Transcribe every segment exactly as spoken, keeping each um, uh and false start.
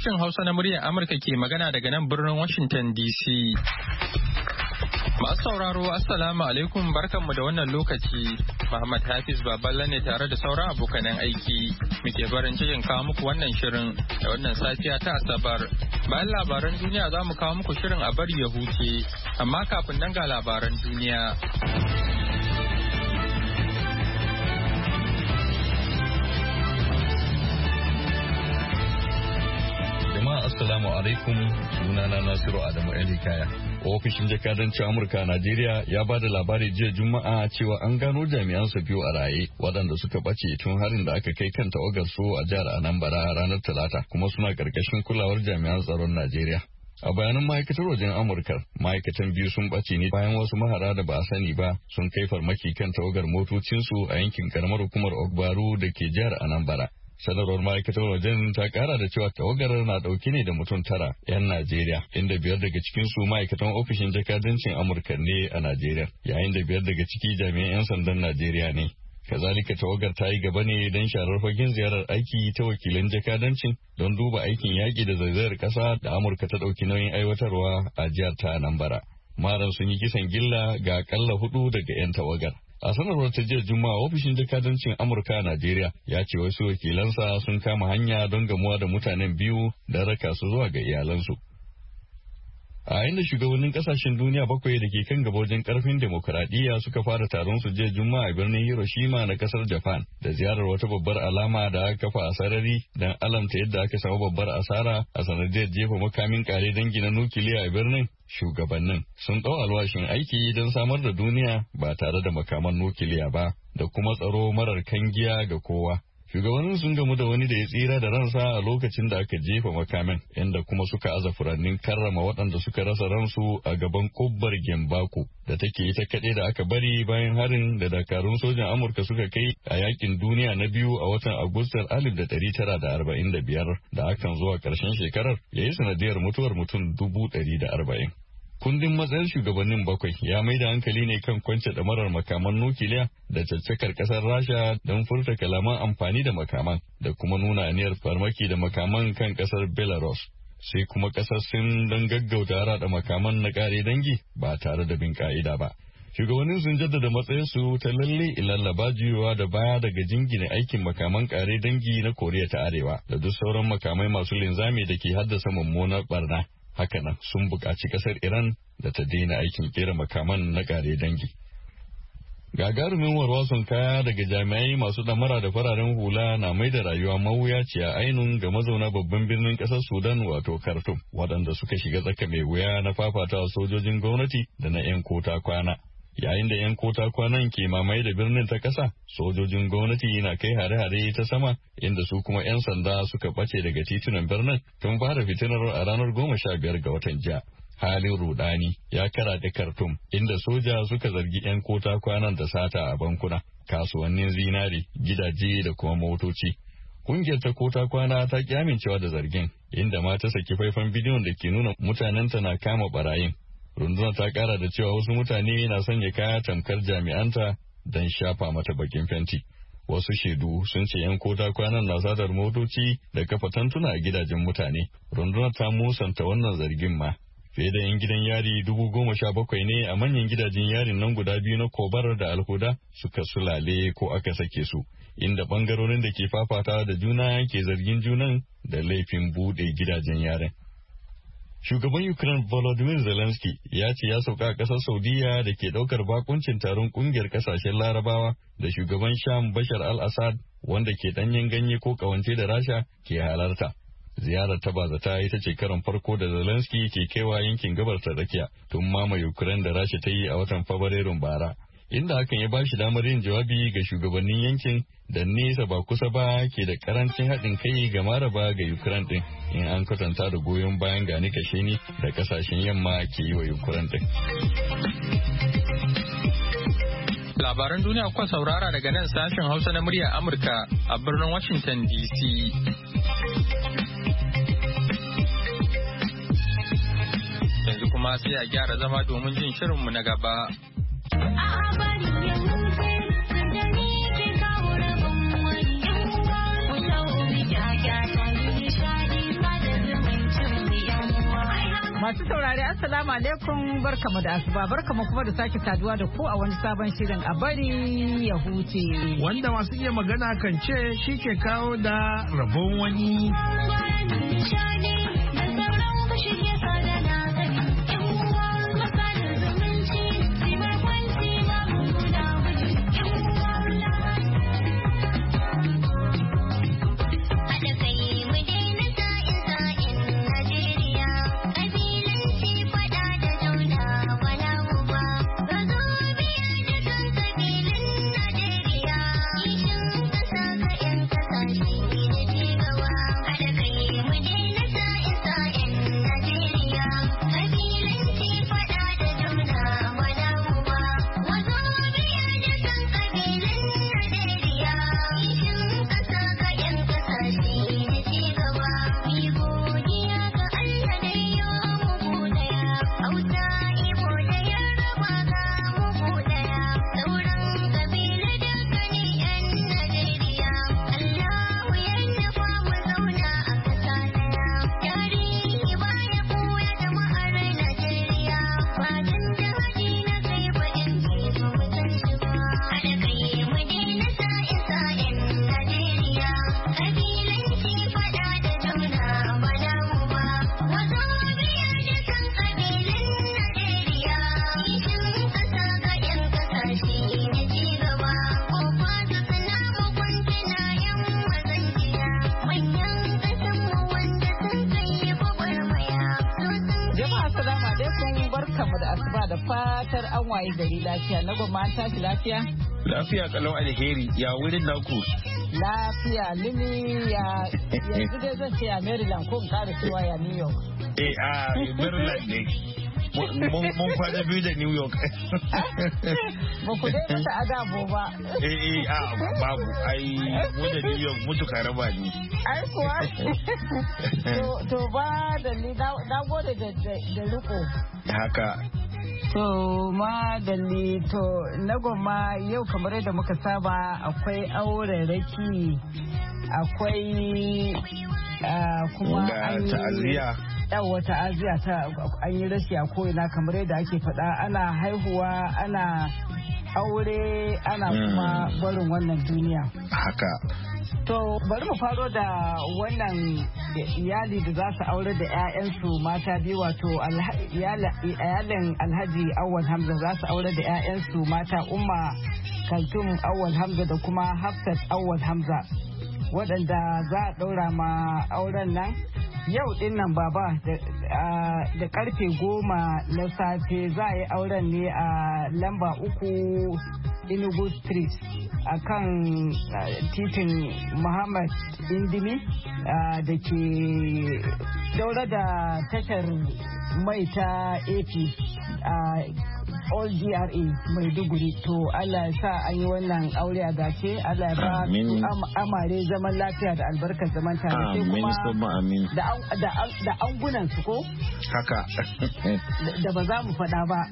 Sashen Hausa na muryar Amurka ke magana daga nan birnin Washington D C. Masu sauraro, Assalamu alaikum, barkanmu da wannan lokaci. Muhammad Hafiz Baballa ne tare da sauran abokanan aiki. Muke barin cikin kawo muku wannan shirin da wannan safiya ta Asabar. Bayan labaran duniya za mu kawo muku shirin a bari ya huce, amma kafin nan ga labaran duniya. Assalamu alaikum, sunana Nasiru Adamu Elikaya. Ofishin jakadancin Amurka a Najeriya ya ba da labari jiya Juma'a cewa an gano jami'an su biyu a raye waɗanda suka ɓace tun harin da aka kai kan tawagar su a jihar Anambra ranar Talata, kuma suna ƙarƙashin kulawar jami'an tsaron Najeriya. A bayanan ma'aikatar wajen Amurka, ma'aikatan biyu sun ɓace ne bayan wasu mahara da ba a sani ba sun kai farmaki kan tawagar motocinsu a yankin karamar hukumar Ogbaru da ke jihar Anambra. Sanarwar ma'aikatar wajen ta kara da cewa tawagar na dauke ne da mutum tara 'yan Najeriya, inda biyar daga cikin su ma'aikatan ofishin jakadancin Amurka ne a Najeriya, yayin da biyar daga ciki jami'an 'yan sandan Najeriya ne. Kazalika tawagar ta yi gaba ne don sharar fagen ziyarar aiki ta wakilan jakadancin don duba aikin yaƙi da zaizayar ƙasa da Amurka ta ɗauki nauyin aiwatarwa a jihar ta Anambra. Maran sun yi kisan gilla ga akalla hudu daga 'yan tawagar. A sanarwar ta jiya Juma'a, ofishin jakadancin Amurka a Najeriya ya ce wasu wakilansa sun kama hanya don gamuwa da mutanen biyu da raka su zuwa ga iyalansu. A inda shugabannin kasashen duniya bakwai da ke kan gaba wajen karfin demokuraɗiyya suka fara taron su jiya Juma'a a birnin Hiroshima na kasar Japan da ziyarar wata babbar alama da aka kafa a sarari don alamta yadda aka samu babbar asara a sanadiyar jefa makamin kare dangi na nukiliya a birnin. Shugabannin sun ɗau alwashin aiki don samar da duniya ba tare da makaman nukiliya ba da kuma tsaro marar kangiya ga kowa. Shugabannin sun gamu da wani da ya tsira da ransa a lokacin da aka jefa makamin, inda kuma suka aza furannin karrama waɗanda suka rasa ransu a gaban kubbar Gembaku da take ita kaɗai da aka bari bayan harin da dakarun sojan Amurka suka kai a yakin duniya na biyu a watan Agustar alif da ɗari tara da arba'in da biyar da hakan zuwa ƙarshen shekarar ya yi sanadiyar mutuwar mutum dubu ɗari da arba'in. Kundin matsayar shugabannin bakwai ya mai da hankali ne kan kwance ɗamarar makaman nukiliya da caccakar ƙasar Rasha don furta kalaman amfani da makaman da kuma nuna aniyar farmaki da makaman kan ƙasar Belarus. Sai kuma ƙasar Sin don gaggauta harada makaman na ƙare dangi ba tare da bin ƙa'ida ba. Shugabannin sun jaddada matsayinsu ta lalle ilallaba juyowa da baya daga jingine aikin makaman ƙare dangi na Koriya ta Arewa da duk sauran makamai masu linzami da ke haddasa mummunar barna. Hakanan sun buƙaci ƙasar Iran da ta daina aikin kera makaman na ƙare dangi. Gagarumin warwason kaya daga jami'ai masu ɗamara da fararen hula na mai da rayuwa mawuyaciya ainun ga mazauna babban birnin ƙasar Sudan wato Khartoum, waɗanda suka shiga tsaka mai wuya na fafatawa sojojin gwamnati da na 'yan kota kwana. Yayin da 'yan kota kwanan ke mamaye da birnin ta ƙasa, sojojin gwamnati na kai hare-hare ta sama, inda su kuma 'yan sanda suka ɓace daga titunan birnin tun fara fitinar a ranar goma sha biyar ga watan jiya. Halin rudani ya kara da Khartoum, inda soja suka zargi 'yan kota kwanan da sata a bankuna, kasuwannin zinari, gidaje da kuma motoci. Kungiyar ta kota kwana ta ki amincewa da zargin, inda ma ta saki faifan bidiyon da ke nuna mutanenta na kama barayin. Rundunar ta kara da cewa wasu mutane na sanya kaya tamkar jami'anta don shafa mata bakin fenti. Wasu shaidu sun ce 'yan kota kwanan na satar motoci da kafa tantuna a gidajen mutane. Rundunar ta musanta wannan zargin ma. Fiye da 'yan gidan yari dubu goma sha bakwai ne a manyan gidajen yarin nan guda biyu na Kobar da Alhuda suka sulale ko aka sake su, inda bangarorin da ke fafata da juna ke zargin junan da laifin buɗe gidajen yarin. Shugaban Ukraine Volodymyr Zelensky ya ce ya sauka a ƙasar Saudiya da ke ɗaukar bakuncin taron ƙungiyar ƙasashen Larabawa da shugaban Sham Bashar al-Assad wanda ke ɗanyen ganye ko ƙawance da Rasha ke halarta. Ziyarar ta bazata ita ce karon farko da Zelensky ke kaiwa yankin gabar ta tsakiya tun mamaye Ukraine da Rasha ta yi a watan Fabrairun bara, inda hakan ya ba shi damar yin jawabi ga shugabannin yankin da nesa ba kusa ba ke da karancin haɗin kai ga maraba ga Ukraine ɗin in an kwatanta da goyon bayan gani kashe ni da kasashen yamma ke yi wa Ukraine ɗin. Labaran duniya kuka saurara daga nan sashen Hausa na muryar Amurka a birnin Washington D C. Yanzu kuma sai a gyara zama domin jin shirinmu na gaba. Masu saurari assalamu alaikum barkamu da asuba barkamu kuma da sake saduwa da ku a wani sabon shirin a bari ya huce. Wanda masu iya magana kan ce shi ke kawo da rabon wani. Waye gari lafiya na gwamma an tashi lafiya? Lafiya kalau alheri ya wurin naku. Lafiya limi ya yanzu dai zan ce a Maryland ko in kara cewa ya New York. Eh a Maryland ne. Mun kwana biyu da New York. Ba ku dai mata adabo ba. Eh eh a babu ai mu da New York mutu karaba ne. Ai kuwa. To ba da ni na gode da riko. Haka. To madalli to na goma yau kamar yadda muka saba akwai auren raki akwai kuma ta'aziyya yawa ta'aziyya ta an yi rashi a ko'ina kamar yadda ake faɗa ana haihuwa ana aure ana kuma barin wannan duniya haka. To bari mu faro da wannan iyali da za su aure da 'ya'yansu mata biyu wato iyalin Alhaji Awwal Hamza za su aure da 'ya'yansu mata Umma Kaltum Awwal Hamza da kuma Hafsat Awwal Hamza waɗanda za a ɗaura ma auren nan yau din nan baba da karfe goma na safe za a yi auren ne a lamba uku Enugu Street a kan titin Muhammad Indimi da ke daura da tashar mai ta A P a All G R A Maiduguri. To Allah ya sa an yi wannan aure a dace, Allah ya ba su amare zaman lafiya da albarkar zaman tare, sai kuma da angunan su ko haka da ba za mu faɗa ba.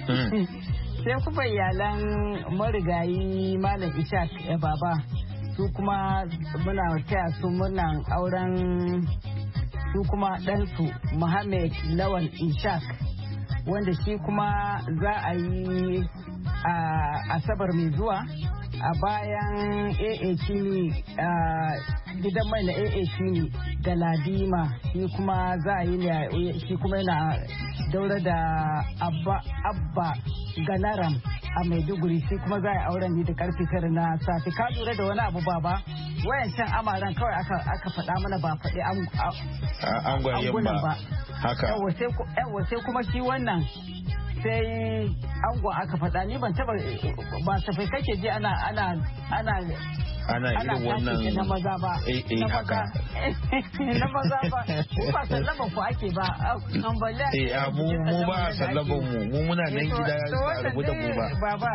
Sai kuma iyalan marigayi Malam Ishaq ya baba su kuma muna taya su murnan auren su kuma ɗansu Muhammad Lawal Ishaq wanda shi kuma za a yi a asabar mai zuwa a bayan A A Kini gidan mai na A A Kini da Ladima shi kuma za a yi ne shi kuma yana daura da Abba Abba Ganaram a Maiduguri shi kuma za a yi auren ne da karfe tara na safe. Ka lura da wani abu baba wayancan amaran kawai aka aka faɗa mana ba faɗi an gwayen ba haka yawa sai kuma shi wannan sai angon aka faɗa ni ban taba ba safai kake ji ana ana ana ana irin wannan na maza ba na maza na maza ba ba sallama ku ake ba an balle eh mu mu ba sallaban mu mu muna nan gida a rubuta mu ba baba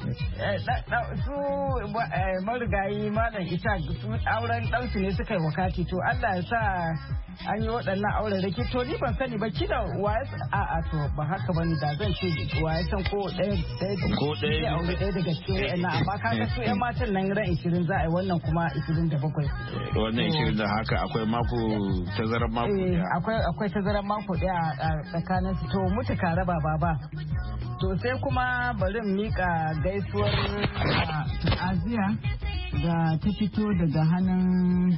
su marigayi malam ita su auren ɗansu ne suka yi wakati to Allah ya sa an yi waɗannan auren da ke to ni ban sani ba kila waye a a to ba haka bane da zan ce waye san ko ɗaya ko ɗaya aure ɗaya daga cikin waɗannan amma kaga su ƴan matan nan ran ishirin za a yi wannan kuma ishirin da bakwai wannan ishirin da haka akwai mako tazarar mako ɗaya akwai akwai tazarar mako ɗaya a tsakanin su to mutu ka raba baba to sai kuma bari mu mika gaisuwar ta'aziya da ta fito daga hannun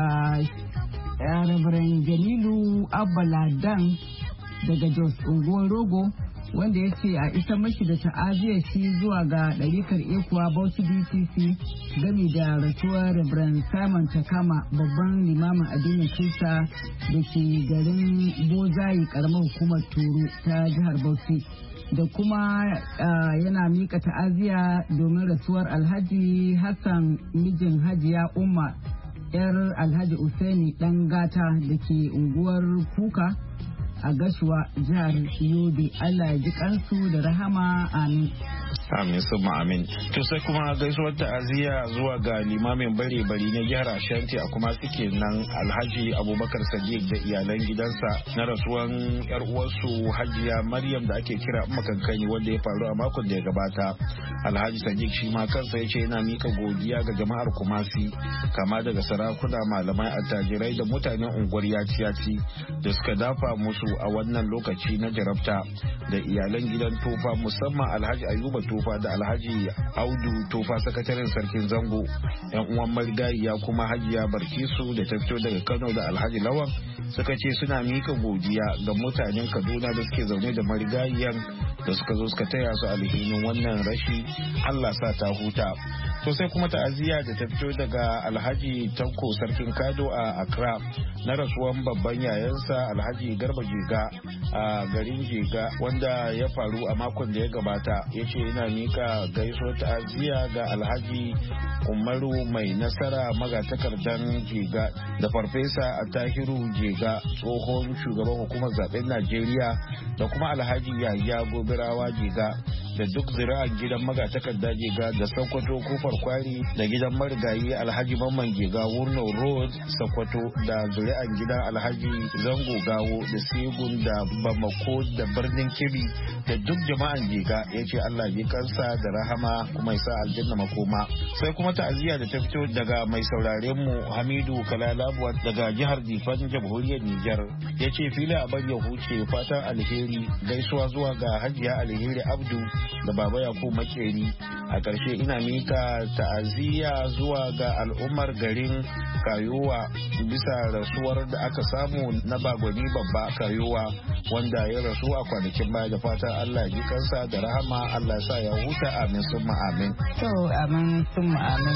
Reverend Jamilu Abbaladan daga Jos Unguwar Rogo wanda ya ce a isa mashi da ta'aziyar shi zuwa ga ɗarikar ekuwa Bauchi D C C gami da rasuwar Reverend Simon Takama babban limamin addinin Kirista da ke garin Bozayi karamar hukumar Toro ta jihar Bauchi. Da kuma uh, yana mika ta'aziya domin rasuwar Alhaji Hassan mijin Hajiya Umma yar Alhaji Usaini dan gata da ke unguwar Kuka a Gashuwa jihar Yobe. Allah ya ji kansu da rahama, amin. Amin summa amin. To sai kuma gaisuwar ta'aziyya zuwa ga limamin bare bari na jihar Ashanti a kuma suke nan Alhaji Abubakar Sadiq da iyalan gidansa na rasuwan yar uwarsu Hajiya Maryam da ake kira makankani wanda ya faru a makon da ya gabata. Alhaji Sadiq shi ma kansa ya ce yana mika godiya ga jama'ar Kumasi kama daga sarakuna, malamai, attajirai da mutanen unguwar yaci-yaci da suka dafa musu a wannan lokaci na jarabta, da iyalan gidan Tofa musamman Alhaji Ayuba Tofa da Alhaji Audu Tofa sakataren sarkin Zango, yan uwan marigayiya kuma Hajiya Barkisu da ta fito daga Kano da Alhaji Lawan suka ce suna mika godiya ga mutanen Kaduna da suke zaune da marigayiyan da suka zo suka taya su alhinin wannan rashi. Allah sa ta huta. To sai kuma ta'aziyya da ta fito daga Alhaji Tanko sarkin Kado a Accra na rasuwan babban yayansa Alhaji Garba Jega a garin Jega wanda ya faru a makon da ya gabata. Ya ce yana mika gaisuwar ta'aziyya ga Alhaji Umaru mai nasara magatakardan Jega da Farfesa Tahiru Jega tsohon shugaban hukumar zaben Najeriya da kuma Alhaji Yahya Gobirawa Jega da duk zira'ar gidan magatakarda Jega da Sokoto Kofar Kwari da gidan marigayi Alhaji Mamman Jega Wurno Road Sokoto da zuri'ar gidan Alhaji Zango Gawo da Segun da Bamako da birnin Kebbi da duk jama'an Jega. Ya ce Allah ya kansa da rahama kuma ya sa aljanna makoma. Sai kuma ta'aziyya da ta fito daga mai sauraren mu Hamidu Kalalabuwa daga jihar Difan jamhuriyar Nijar. Ya ce fili a bar ya huce fatan alheri gaisuwa zuwa ga Hajiya Alheri Abdu da Baba Yakubu Makeri. A ƙarshe ina mika ta'aziyya zuwa ga al'ummar garin Kayowa bisa rasuwar da aka samu na Bagwani Babba Kayowa wanda ya rasu a kwanakin baya, da fatan Allah ya ji kansa da rahama, Allah ya sa ya huta, amin summa amin. To amin summa amin.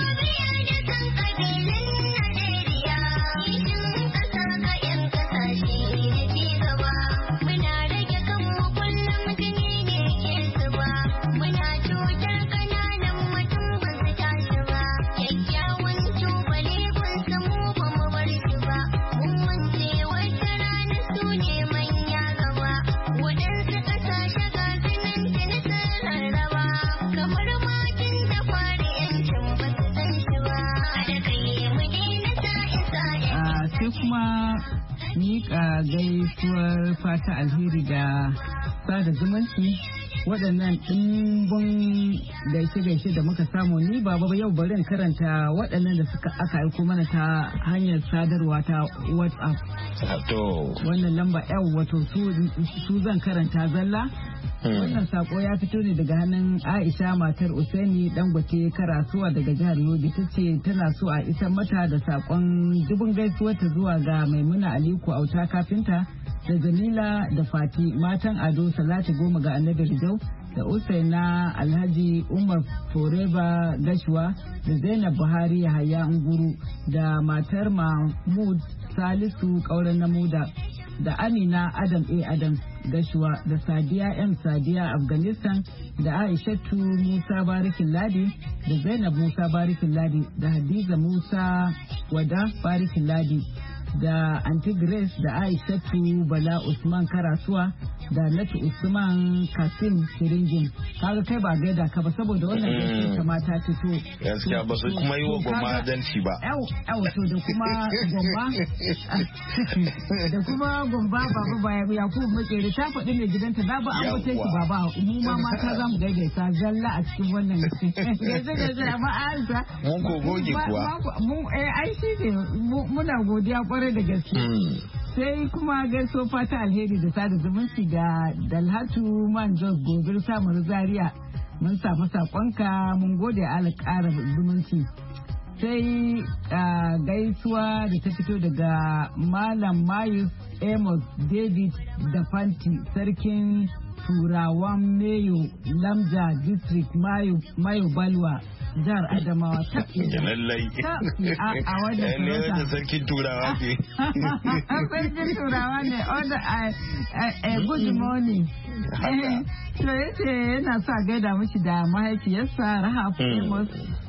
Mika gaisuwar fata alheri da sada zumunci waɗannan ɗimbin gaishe-gaishe da muka samu. Ni baba yau bari karanta waɗannan da suka aka aiko mana ta hanyar sadarwa ta WhatsApp. Wannan lamba yau wato su zan karanta zalla. Wannan sako ya fito ne daga hannun Aisha matar Usaini Dangote Karasuwa daga jihar Yobe. Ta ce tana so a isar mata da sakon dubun gaisuwar ta zuwa ga Maimuna Aliko Auta Kafinta da Jamila da Fati matan Ado Salatu Goma ga Annabi Rijau da Usaina Alhaji Umar Foreba Gashuwa da Zainab Buhari Yahaya Nguru da matar Mahmud Salisu Kauran Namuda da Amina Adam A. Adams Gashuwa da Sadiya M. Sadiya Afghanistan da Aishatu Musa Barikin Ladi da Zainab Musa Barikin Ladi da Hadiza Musa Wada Barikin Ladi da Aunty Grace da Aishatu Bala Usman Karasuwa da Natu Usman Kasim Siringin. Kaga kai ba gaida ka ba saboda wannan gaskiya kamata ta to. Gaskiya ba su kuma yi wa goma adalci ba. Yau yau to da kuma gomba da kuma gomba baba baya Yakubu Makeri ta faɗi mai gidanta da ba an bace ki baba mu ma mata za mu gaida zalla a cikin wannan gaske gaske amma Aisha mun ko goge kuwa mun eh ai shi ne muna godiya kwarai da gaske. Sai kuma gaiso fata alheri da sada zumunci ga Dalhatu Manjos Gobir Samar Zaria mun samu sakonka mun gode alƙara zumunci. Sai gaisuwa da ta fito daga Malam Mayus Amos David da Fanti sarkin Turawan Mayo Lamja District Mayo Mayo Balwa jihar Adamawa ta lallai a wajen da sarkin Turawa ke sarkin Turawa ne order a good morning to yace yana sa gaida mishi da mahaifiyarsa Rahab Amos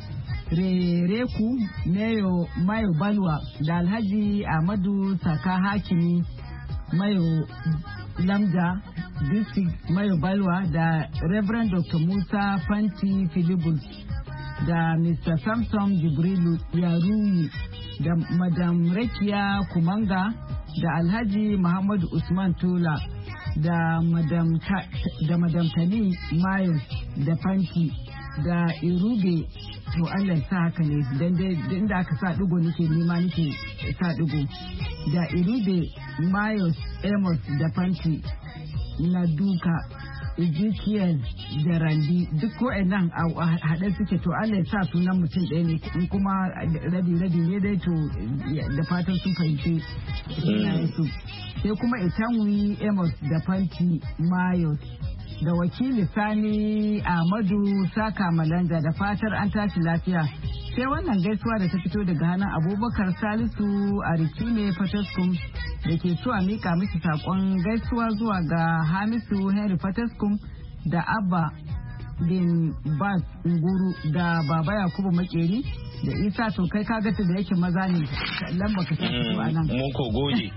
Rereku Mayo Mayo Balwa da Alhaji Ahmadu Saka Hakimi Mayo Lamja District Mayo Balwa da Reverend Doctor Musa Fanti Philibus da Mister Samson Jibrilu Yaruni da Madam Rekia Kumanga da Alhaji Muhammadu Usman Tola da Madam, Ta, da Madam Tani Mayos da Fanti da Irube to Allah sa haka ne dan dai inda aka sa digo nake nema nake sa digo da Irube Mayos Amos da Fanti na duka Ezekiel da Randi duk ko nan a haɗe suke to Allah ya sa sunan mutum ɗaya ne in kuma rabi rabi ne dai to da fatan sun fahimci su sai kuma Itanwi Amos da Fanti Mayos da wakili Sani Ahmadu Saka Malanja da fatar an tashi lafiya. Sai wannan gaisuwa da ta fito daga hannun Abubakar Salisu a Rikine Fataskum da ke so a mika miki sakon gaisuwa zuwa ga Hamisu Henry Fataskum da Abba bin Bas Nguru da Baba Yakubu Makeri da Isa to kai ka gata da yake maza ne lamba ka ta fito a nan. Mun ko goje.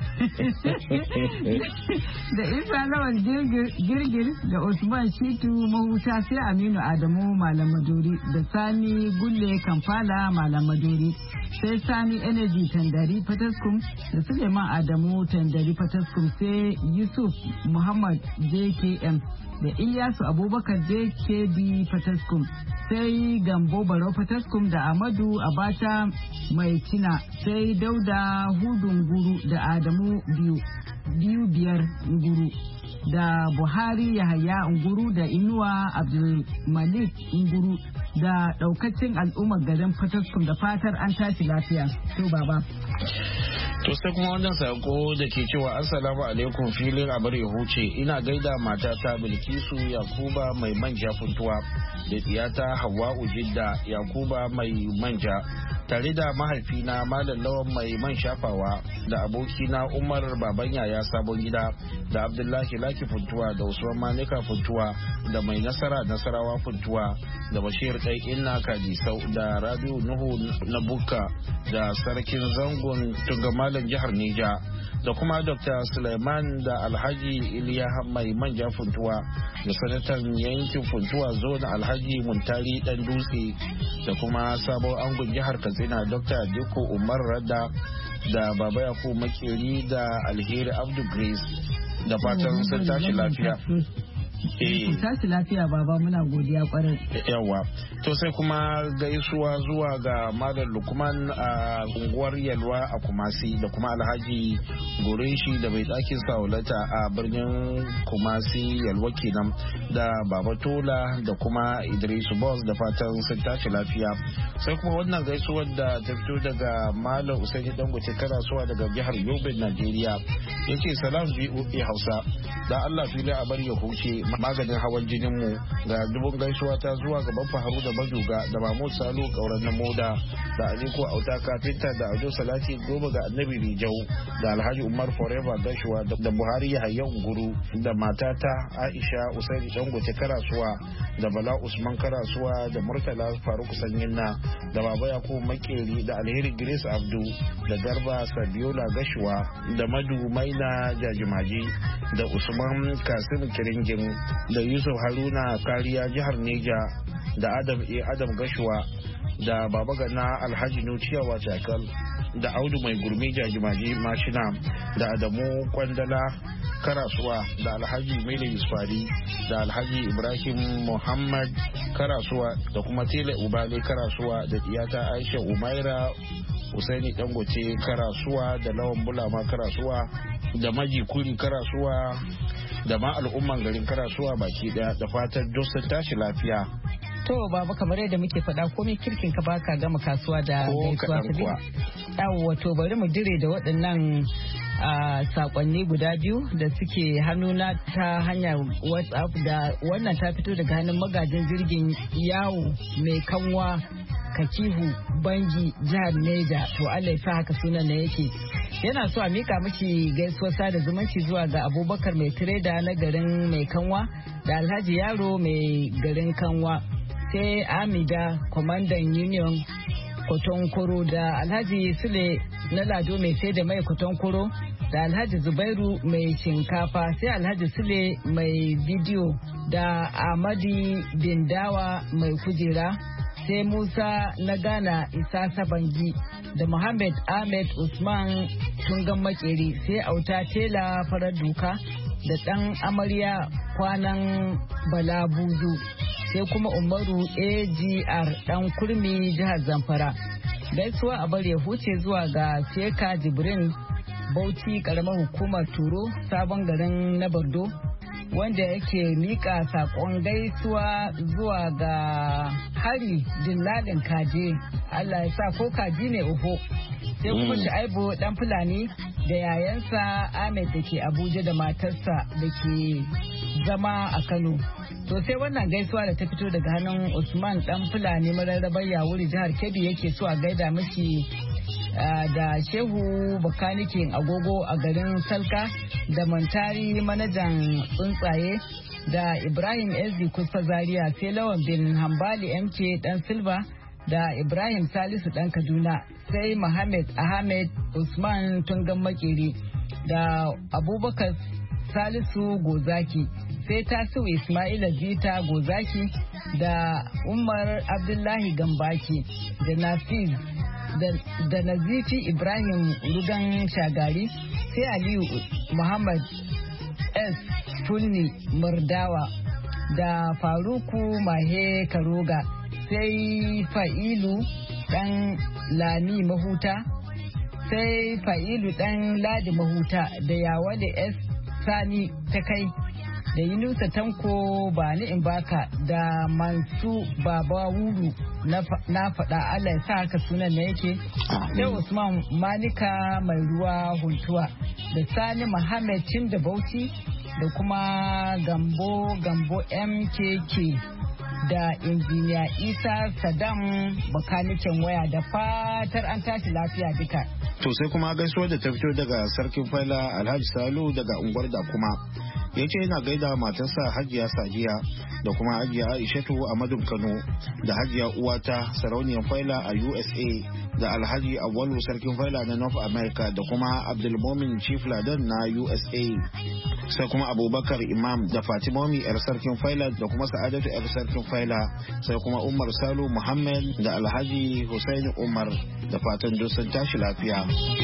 Da Isa Lawan Girgir da Usman Shitu Mahuta sai Aminu Adamu Malam Maduri da Sani Gulle Kamfala Malam Maduri sai Sani Energy Tandari Fataskum da Suleiman Adamu Tandari Fataskum sai Yusuf Muhammad J K M da Ilyasu Abubakar J K B Fataskum sai Gambo Barau Fataskum da Amadu Abata Mai Cina sai Dauda Hudun Guru da Adamu biyu biyu biyar Nguru da Buhari Yahaya Nguru da Inuwa Abdul Malik Nguru da daukacin al'ummar garin Fataskum da fatar an tashi lafiya. To baba. To sai kuma wannan sako da ke cewa assalamu alaikum filin abar ya huce ina gaida matata Bilkisu Yakuba mai manja funtuwa da diyata Hawwa'u Jidda Yakuba mai manja tare da mahaifina Malam Lawan mai man shafawa da abokina Umar Baban Yaya Sabon Gida da Abdullahi Laki Funtuwa da Usman Manika Funtuwa da mai nasara Nasarawa Funtuwa da Bashir Dai Inna Kadisau da Rabiu Nuhu na Bukka da Sarkin Zangon Tunga Malam Jihar Nija da kuma Doctor Suleiman da Alhaji Iliya mai manja Funtuwa da sanatan yankin Funtuwa Zona Alhaji Muntari Dan Dutse da kuma sabon angon jihar Katsina Doctor Diko Umar Radda da Baba Yakubu Makeri da Alheri Abdu Grace da fatan sun tashi lafiya. Eh. Tashi lafiya baba muna godiya kwarai. Yawa. To sai kuma gaisuwa zuwa ga Malam Lukman a unguwar Yalwa a Kumasi da kuma Alhaji Gureshi da bai ɗakin Saulata a birnin Kumasi Yalwa kenan da Baba Tola da kuma Idrisu Boss da fatan sun tashi lafiya. Sai kuma wannan gaisuwar da ta fito daga Malam Usaini Dangote Karasuwa daga jihar Yobe Najeriya. Yace salam V O A Hausa da Allah fili a bari ya huce maganin hawan jinin mu. Ga dubun gaisuwa ta zuwa gaban Faharu da Bajuga da Mahmud Salu Kauran na Moda da Aliko Auta Kafinta da Ado Salati Goma ga Annabi Rijau da Alhaji Umar Forever Gashuwa da Buhari Yahaya Unguru da matata Aisha Usaini Dangote Karasuwa da Bala Usman Karasuwa da Murtala Faruk Sanyinna da Baba Yakubu Makeri da Alheri Grace Abdu da Garba Sabiola Gashuwa da Madu Maina Jajimaji da Usman Kasim Kiringin da Yusuf Haruna Kariya jihar Neja da Adam A. Adam Gashuwa da Baba Gana Alhaji Nuciya Wacakal da Audu Mai Gurmi Jajimaji Mashina da Adamu Kwandala Karasuwa da Alhaji Mele Yusufari da Alhaji Ibrahim Muhammad Karasuwa da kuma Tele Ubale Karasuwa da Iyata Aisha Umaira Usaini Dangote Karasuwa da Lawan Bulama Karasuwa da Maji Kuri Karasuwa da ma al'umman garin Karasuwa baki daya da fatan sun tashi lafiya. To baba kamar yadda muke faɗa komai kirkin ka baka gama kasuwa da gaisuwa ta biyu. Yawwa to bari mu dire da waɗannan a sakonni guda biyu da suke hannuna ta hanyar WhatsApp da wannan ta fito daga hannun magajin jirgin yawo mai kanwa Kakihu Bangi jihar Neja. To Allah ya sa haka sunan ne yake. Yana so a mika miki gaisuwar sada zumunci zuwa ga Abubakar mai tireda na garin mai kanwa da Alhaji Yaro mai garin kanwa. Sai Amida kwamandan Union Kotonkoro da Alhaji Sule na Lado mai sai da mai Kotonkoro da Alhaji Zubairu mai shinkafa sai Alhaji Sule mai bidiyo da Amadi Bindawa mai kujera sai Musa na Ghana Isa Sabangi da Muhammad Ahmed Usman Tungan Makeri sai Auta Tela Farar Duka da ɗan amarya kwanan Balabuzu sai kuma Umaru A G R ɗan kurmi jihar Zamfara. Gaisuwa a bar ya huce zuwa ga Sheka Jibrin Bauchi karamar hukumar Turo sabon garin na Bardo wanda yake mika sakon gaisuwa zuwa ga Hari Dillalin Kaje. Allah ya sa ko kaji ne uho. Sai kuma Shu'aibu dan Fulani da yayansa Ahmed da ke Abuja da matarsa da ke zama a Kano. To sai wannan gaisuwa da ta fito daga hannun Usman dan Fulani mararrabar Yawuri jihar Kebbi yake so a gaida miki da Shehu bakanikin agogo a garin Salka da Mantari manajan tsuntsaye da Ibrahim S D Kusa Zaria sai Lawan bin Hambali M K dan Silva da Ibrahim Salisu dan Kaduna sai Muhammad Ahmed Usman Tungan Makeri da Abubakar Salisu Gozaki sai Tasiu Ismaila Zita Gozaki da Umar Abdullahi Gambaki da Nafiz da Nazifi Ibrahim Rugan Shagari sai Aliyu Muhammad S. Fulni Murdawa da Faruku Mahe Karoga sai Fa'ilu dan Lami Mahuta sai Fa'ilu dan Ladi Mahuta da Yawale S. Sani ta kai da Yunusa Tanko ba ni in baka da Mansu Baba Wuru na faɗa Allah ya sa haka sunan na yake sai Usman Malika mai ruwa huntuwa da Sani Muhammad Cin da Bauchi da kuma Gambo Gambo M K K da injiniya Isa Saddam bakanikin waya da fatar an tashi lafiya duka. To sai kuma gaisuwar da ta fito daga sarkin faila Alhaji Salu daga unguwar da kuma ya ce yana gaida matarsa Hajiya Sadiya da kuma Hajiya Aishatu a Madun Kano da Hajiya Uwata sarauniyar faila a U S A da Alhaji Awwalu sarkin faila na North America da kuma Abdulmumin Chief Ladan na U S A sai kuma Abubakar Imam da Fatimomi yar sarkin faila da kuma Sa'adatu yar sarkin faila sai kuma Umar Salu Muhammad da Alhaji Hussein Umar da fatan duk sun tashi lafiya.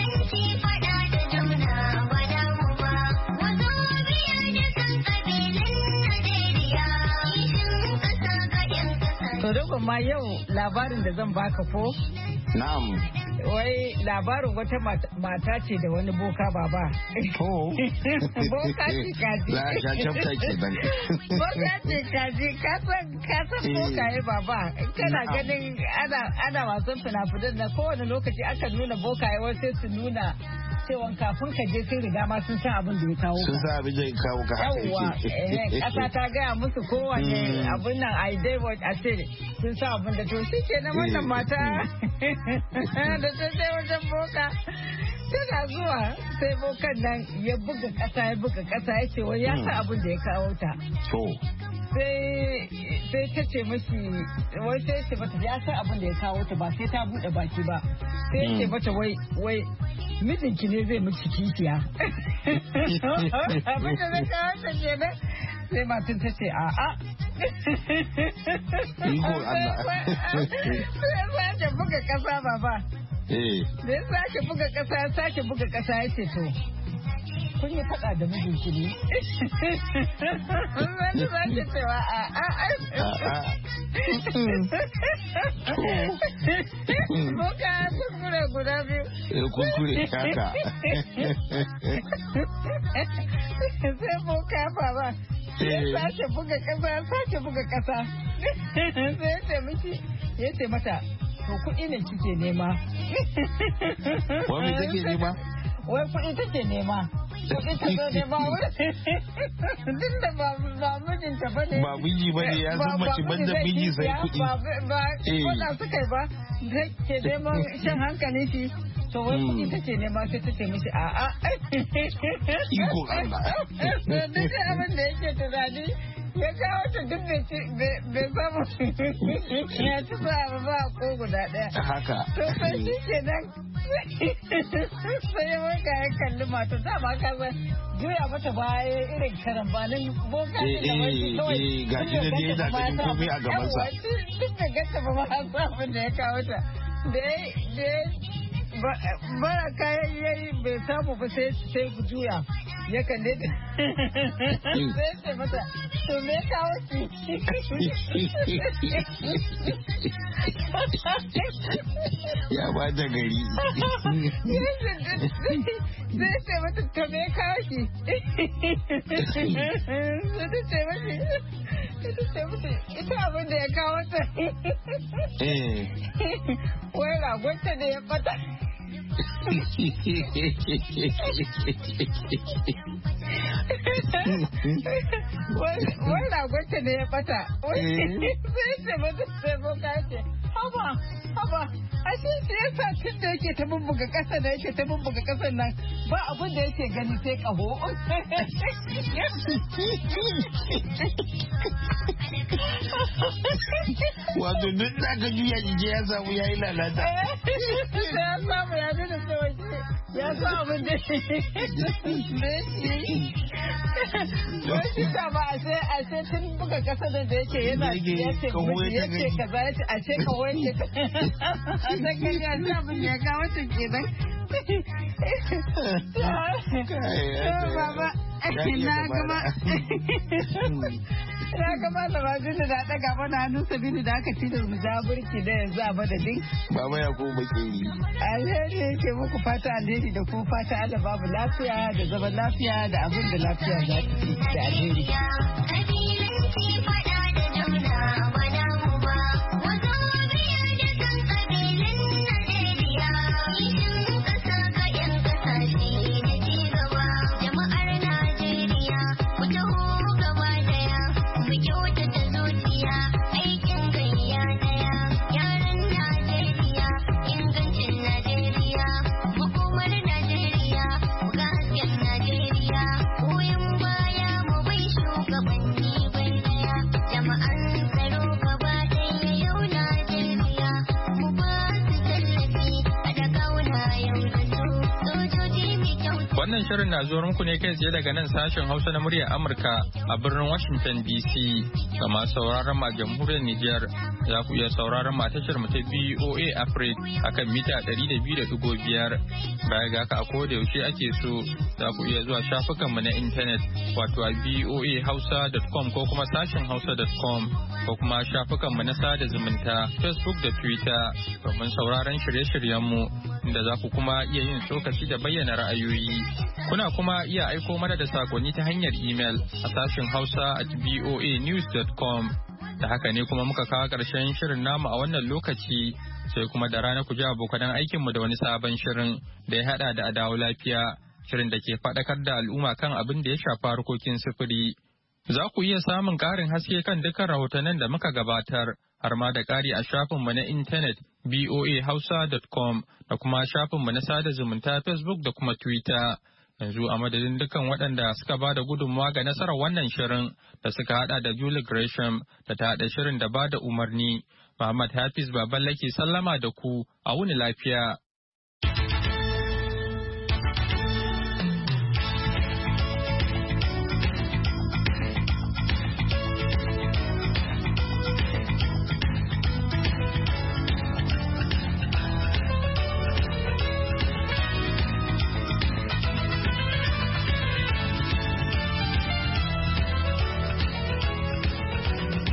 To dogon ma yau labarin da zan baka ko? Na'am. Wai labarin wata mata ce da wani boka baba. To. Boka ce kaji. Za a sha chapta ke ban. Boka ce kaji kasan kasan bokaye baba. Kana ganin ana ana wasan fina-finan na kowane lokaci aka nuna bokaye wai sai su nuna cewa kafin ka je sun riga ma sun san abin da ya kawo ka. Sun san abin da ya kawo ka haka yake. Yawwa, ƙasa ta gaya musu kowane abin nan a dai a ce sun san abin da to shi ke na wannan mata da ta sai wajen boka. Tana zuwa sai bokan nan ya buga ƙasa ya buga ƙasa ya ce wai ya san abin da ya kawo ta. Sai ta ce mashi wai sai ce mata ya san abin da ya kawo ta ba sai ta buɗe baki ba. Sai ce mata wai wai mijinki ne zai miki kishiya. Abin da zai kawo ta kenan. Sai matan ta ce a'a. Iko Allah. Sai sake buga ƙasa baba. Da ya sake buga ƙasa ya sake buga ƙasa ya ce to. Kun yi faɗa da mijinki ne? Wanda za ki cewa a a a. Boka kuskure guda biyu. Kuskure haka. Sai boka baba. Ya sake buga ƙasa ya sake buga ƙasa. Sai ya ce miki ya ce mata to kuɗi ne kike nema. Wani take nema? Wai kuɗi take nema. Kuɗi ta zo nema wai. Duk da ba ba mijinta ba ne. Ba miji ba ne ya san mace banda miji sai kuɗi. Ba ba wanda suka yi ba. Ke neman shan hankali shi. To wai kuɗi take nema sai ta ce mishi a'a. Iko Allah. Duk abin da yake tunani. Ya kawo ta duk bai samu ya ci sa ba ko guda ɗaya. Haka. To sai shi ke nan sai ya wanka ya kalli mata dama ka san juya mata baya irin karambanin boka ne da wani kawai. Ga shi da dai yana ganin komai a gabansa. Duk da gasa ba ma an abin da ya kawo ta. Da ya bara kayan yayi bai samu ba sai sai juya. Ya kalle da sai ce mata to me kawo ki ya ba da gari sai ce mata to me kawo ki sai ta ce mata ita abin da ya kawo ta wai ragonta da ya bata wai ragonta ne ya bata sai ce mata sai boka ce haba haba ashe shi yasa tun da yake ta bubbuga ƙasa da yake ta bubbuga ƙasan nan ba abin da yake gani sai ƙaho wato duk da ka juya jije ya samu ya yi lalata ya samu ya nuna cewa ya sa abin da wani ta ba a sai a sai tun buga kasa da da yake yana ya ce ya ce kaza ya ce a ce kawo ya ce a san kan ya ce abin ya kawo ta kenan baba na gaba na gaba da bajin da daga mana hannun sabili da aka ci da mu ja burki da yanzu a madadin baba ya ko bake yi alheri yake muku fata alheri da kuma fata Allah babu lafiya da zaman lafiya da abin da lafiya za ta ci da alheri Wannan shirin na zuwa muku ne kai tsaye daga nan sashen Hausa na muryar Amurka a birnin Washington D C. Ga masu sauraron ma jamhuriyar Nijar za ku iya sauraron ma tashar mu ta B O A Africa akan mita ɗari da biyu da ɗigo biyar. Baya ga haka a koda yaushe ake so za ku iya zuwa shafukan mu na intanet wato a b o a hausa dot com ko kuma sashen hausa dot com ko kuma shafukan mu na sada zumunta Facebook da Twitter domin sauraron shirye-shiryen mu inda za ku kuma iya yin tsokaci da bayyana ra'ayoyi. Kuna kuma iya aiko mana da sakonni ta hanyar email a sashen Hausa at b o a news dot com. Da haka ne kuma muka kawo ƙarshen shirin namu a wannan lokaci sai kuma da rana ku ji abokan aikinmu da wani sabon shirin da ya haɗa da adawo lafiya shirin da ke faɗakar da al'umma kan abin da ya shafa harkokin sufuri. Za ku iya samun ƙarin haske kan dukkan rahotannin da muka gabatar har ma da ƙari a shafinmu na intanet b o a hausa dot com da kuma shafinmu na sada zumunta Facebook da kuma Twitter. Yanzu a madadin dukkan waɗanda suka ba da gudunmawa ga nasarar wannan shirin da suka haɗa da Julie Gresham da ta haɗa shirin da ba da umarni. Muhammad Hafiz Baballake sallama da ku a wuni lafiya.